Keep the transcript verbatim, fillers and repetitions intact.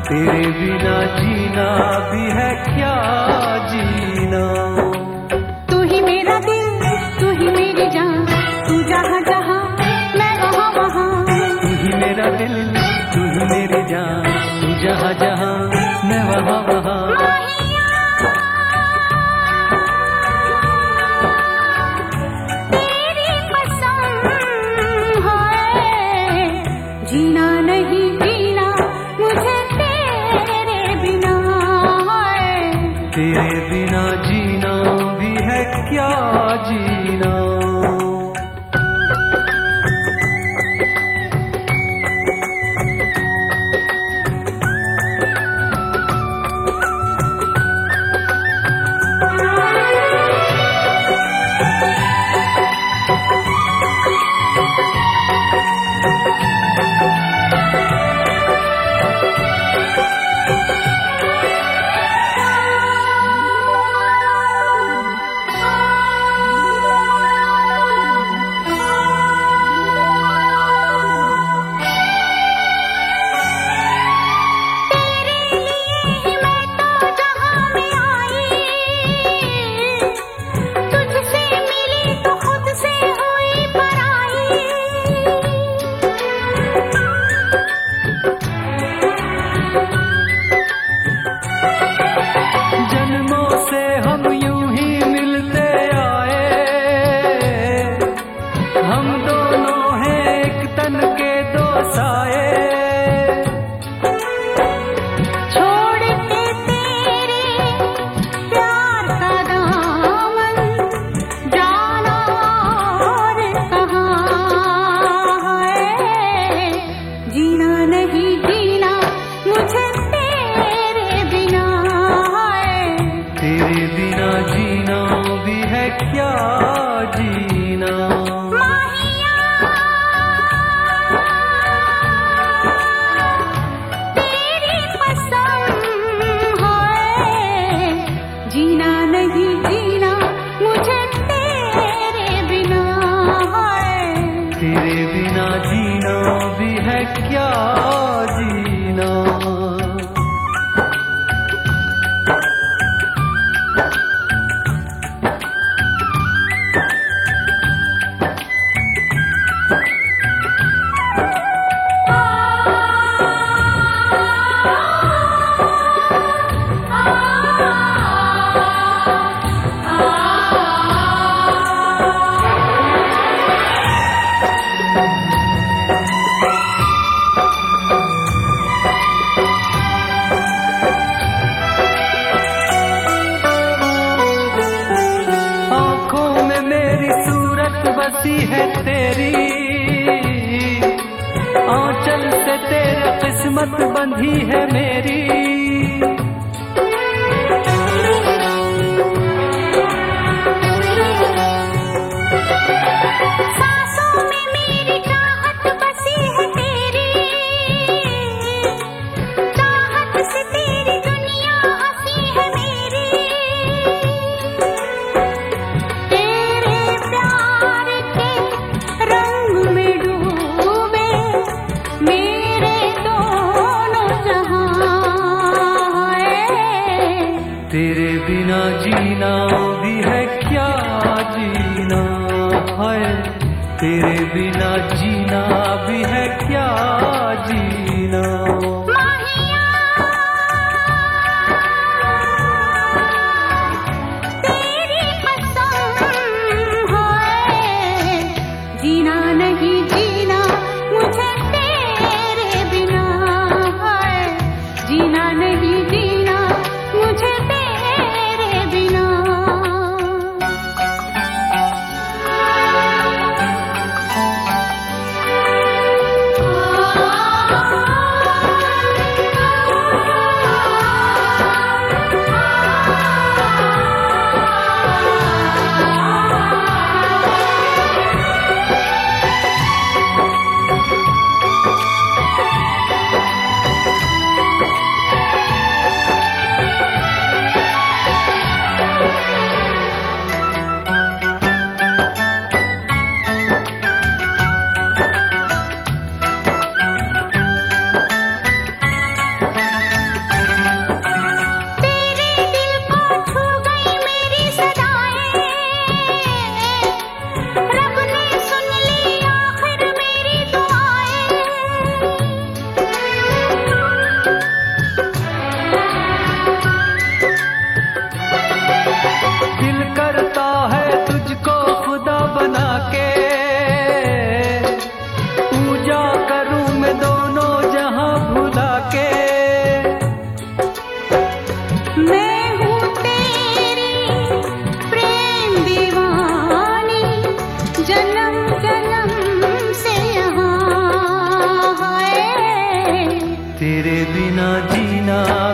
तेरे बिना जीना भी है क्या जीना। तू ही मेरा दिल, तू ही मेरी जान, तू जहाँ जहाँ मैं वहाँ वहाँ। तू ही मेरा दिल, तू ही मेरी जान, तू जहाँ जहाँ मैं वहाँ वहाँ। तेरी कसम है, जीना नहीं जीना मुझे तेरे बिना है। तेरे बिना जीना भी है क्या जीना। तेरे बिना जीना भी है क्या जीना। तेरी कसम है, जीना नहीं जीना मुझे तेरे बिना है। तेरे बिना जीना भी है क्या जीना। बसी है तेरी आंचल से, तेरी किस्मत बंधी है मेरी। सांसों में मेरी चाहत बसी है तेरी, चाहत से तेरी दुनिया हंसी है मेरी। तेरे प्यार के रंग में डूबे मेरे दोनों जहां है। तेरे बिना जीना भी है क्या जीना है। तेरे बिना जीना भी है क्या जीना। तेरी कसम है, जीना नहीं जीना मुझे तेरे बिना है। जीना नहीं जीना मुझे तेरे बिना। आ तेरे बिना जीना